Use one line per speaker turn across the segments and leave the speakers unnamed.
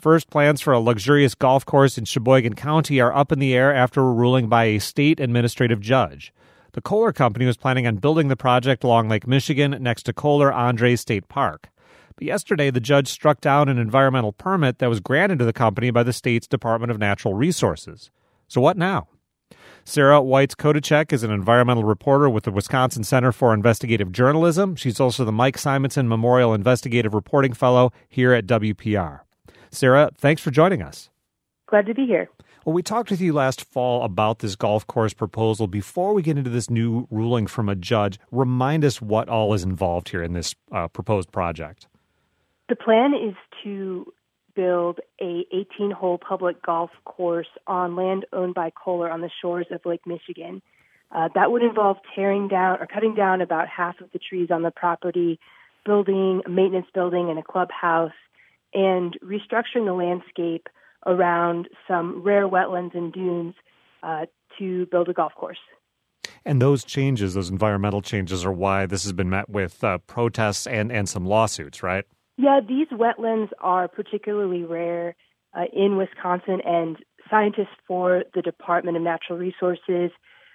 First, plans for a luxurious golf course in Sheboygan County are up in the air after a ruling by a state administrative judge. The Kohler Company was planning on building the project along Lake Michigan next to Kohler-André State Park. But yesterday, the judge struck down an environmental permit that was granted to the company by the state's Department of Natural Resources. So what now? Sarah Weitz-Kodachek is an environmental reporter with the Wisconsin Center for Investigative Journalism. She's also the Mike Simonson Memorial Investigative Reporting Fellow here at WPR. Sarah, thanks for joining us.
Glad to be here.
Well, we talked with you last fall about this golf course proposal. Before we get into this new ruling from a judge, remind us what all is involved here in this proposed project.
The plan is to build a 18-hole public golf course on land owned by Kohler on the shores of Lake Michigan. That would involve tearing down or cutting down about half of the trees on the property, building a maintenance building and a clubhouse, and restructuring the landscape around some rare wetlands and dunes to build a golf course.
And those changes, those environmental changes, are why this has been met with protests and some lawsuits, right?
Yeah, these wetlands are particularly rare in Wisconsin, and scientists for the Department of Natural Resources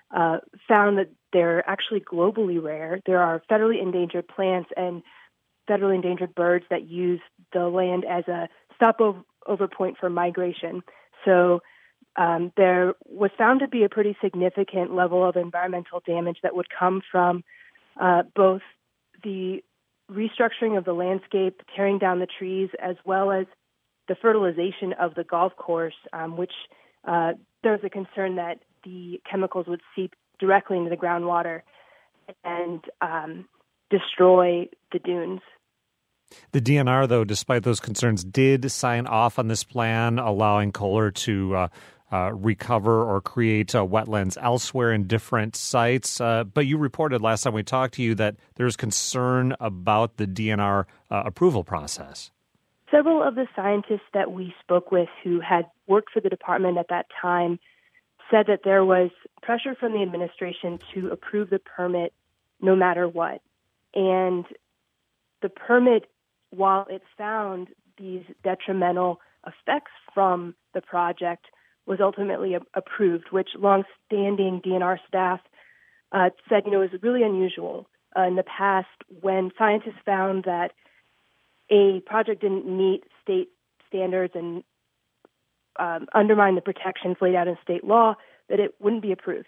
found that they're actually globally rare. There are federally endangered plants and federally endangered birds that use the land as a stopover point for migration. So there was found to be a pretty significant level of environmental damage that would come from both the restructuring of the landscape, tearing down the trees, as well as the fertilization of the golf course, which there's a concern that the chemicals would seep directly into the groundwater and destroy the dunes.
The DNR, though, despite those concerns, did sign off on this plan, allowing Kohler to recover or create wetlands elsewhere in different sites. But you reported last time we talked to you that there's concern about the DNR approval process.
Several of the scientists that we spoke with who had worked for the department at that time said that there was pressure from the administration to approve the permit no matter what. And the permit, while it found these detrimental effects from the project, was ultimately approved, which longstanding DNR staff said, was really unusual. In the past, when scientists found that a project didn't meet state standards and undermine the protections laid out in state law, that it wouldn't be approved.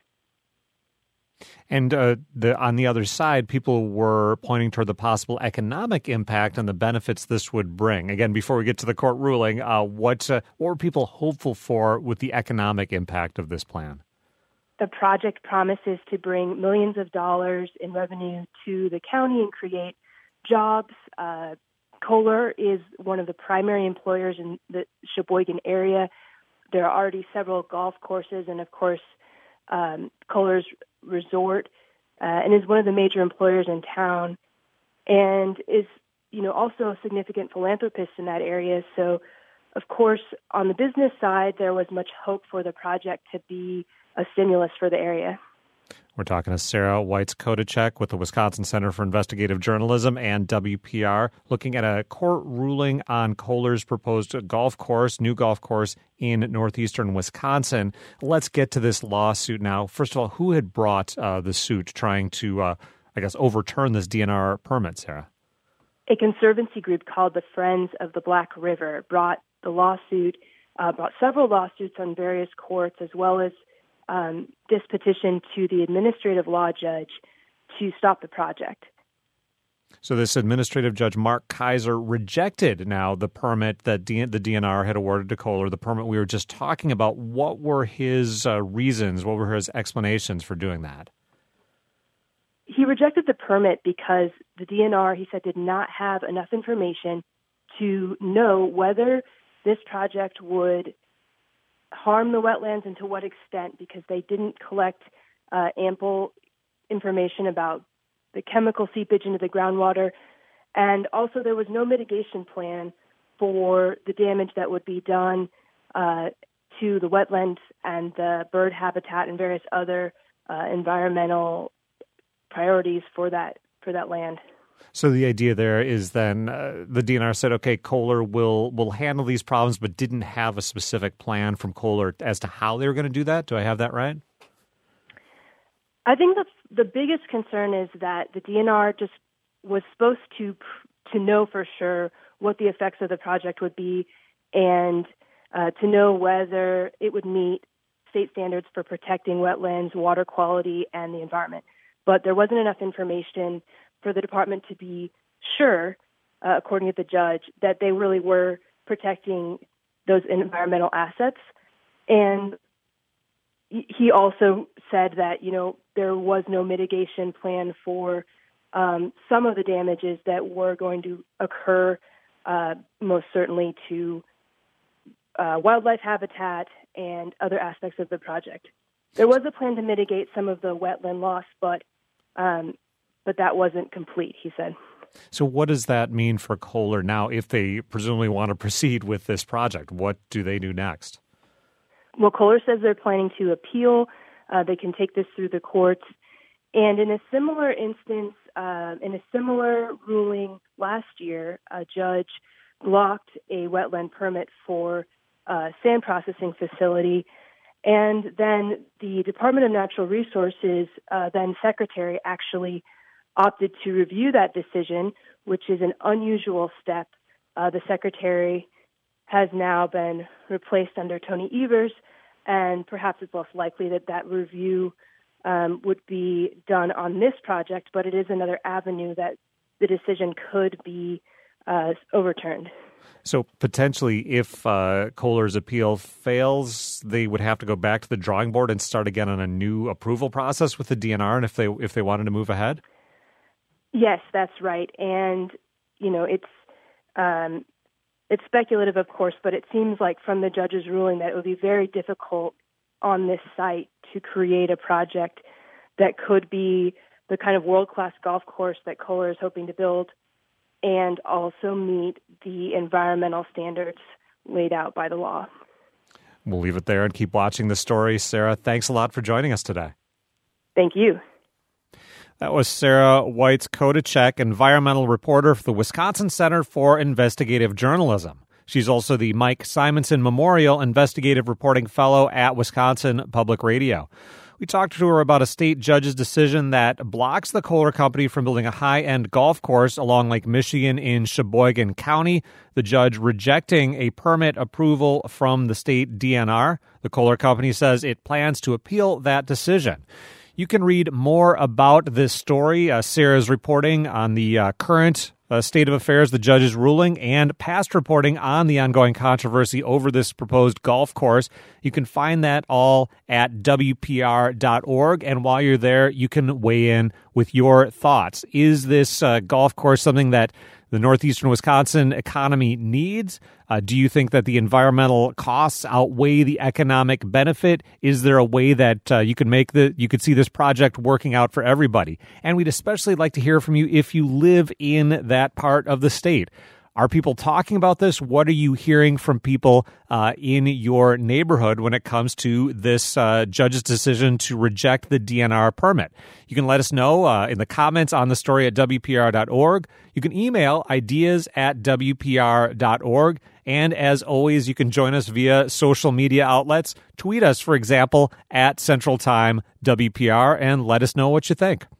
And on the other side, people were pointing toward the possible economic impact and the benefits this would bring. Again, before we get to the court ruling, what were people hopeful for with the economic impact of this plan?
The project promises to bring millions of dollars in revenue to the county and create jobs. Kohler is one of the primary employers in the Sheboygan area. There are already several golf courses and, of course, Kohler's resort, and is one of the major employers in town, and is, also a significant philanthropist in that area. So, of course, on the business side, there was much hope for the project to be a stimulus for the area.
We're talking to Sarah Weitz-Kodachek with the Wisconsin Center for Investigative Journalism and WPR, looking at a court ruling on Kohler's proposed new golf course in northeastern Wisconsin. Let's get to this lawsuit now. First of all, who had brought the suit trying to, overturn this DNR permit, Sarah?
A conservancy group called the Friends of the Black River brought the lawsuit, brought several lawsuits on various courts, as well as this petition to the administrative law judge to stop the project.
So this administrative judge, Mark Kaiser, rejected now the permit that the DNR had awarded to Kohler, the permit we were just talking about. What were his reasons? What were his explanations for doing that?
He rejected the permit because the DNR, he said, did not have enough information to know whether this project would harm the wetlands and to what extent, because they didn't collect ample information about the chemical seepage into the groundwater. And also there was no mitigation plan for the damage that would be done to the wetlands and the bird habitat and various other environmental priorities for that land.
So the idea there is then the DNR said, okay, Kohler will handle these problems, but didn't have a specific plan from Kohler as to how they were going to do that. Do I have that right?
I think the biggest concern is that the DNR just was supposed to know for sure what the effects of the project would be and to know whether it would meet state standards for protecting wetlands, water quality, and the environment. But there wasn't enough information for the department to be sure, according to the judge, that they really were protecting those environmental assets. And he also said that, there was no mitigation plan for some of the damages that were going to occur, most certainly to wildlife habitat and other aspects of the project. There was a plan to mitigate some of the wetland loss, but that wasn't complete, he said.
So what does that mean for Kohler now if they presumably want to proceed with this project? What do they do next?
Well, Kohler says they're planning to appeal. They can take this through the courts. And in a similar instance, in a similar ruling last year, a judge blocked a wetland permit for a sand processing facility. And then the Department of Natural Resources, then Secretary, actually opted to review that decision, which is an unusual step. The Secretary has now been replaced under Tony Evers, and perhaps it's less likely that review would be done on this project, but it is another avenue that the decision could be overturned.
So potentially, if Kohler's appeal fails, they would have to go back to the drawing board and start again on a new approval process with the DNR, and if they wanted to move ahead?
Yes, that's right. And, it's speculative, of course, but it seems like from the judge's ruling that it would be very difficult on this site to create a project that could be the kind of world-class golf course that Kohler is hoping to build and also meet the environmental standards laid out by the law.
We'll leave it there and keep watching the story. Sarah, thanks a lot for joining us today.
Thank you.
That was Sarah Weitz-Kodachek, environmental reporter for the Wisconsin Center for Investigative Journalism. She's also the Mike Simonson Memorial Investigative Reporting Fellow at Wisconsin Public Radio. We talked to her about a state judge's decision that blocks the Kohler Company from building a high-end golf course along Lake Michigan in Sheboygan County. The judge rejecting a permit approval from the state DNR. The Kohler Company says it plans to appeal that decision. You can read more about this story, Sarah's reporting on the current state of affairs, the judge's ruling, and past reporting on the ongoing controversy over this proposed golf course. You can find that all at WPR.org. And while you're there, you can weigh in with your thoughts. Is this golf course something that the northeastern Wisconsin economy needs? Do you think that the environmental costs outweigh the economic benefit? Is there a way that you could see this project working out for everybody? And we'd especially like to hear from you if you live in that part of the state. Are people talking about this? What are you hearing from people in your neighborhood when it comes to this judge's decision to reject the DNR permit? You can let us know in the comments on the story at WPR.org. You can email ideas@WPR.org. And as always, you can join us via social media outlets. Tweet us, for example, at Central Time WPR, and let us know what you think.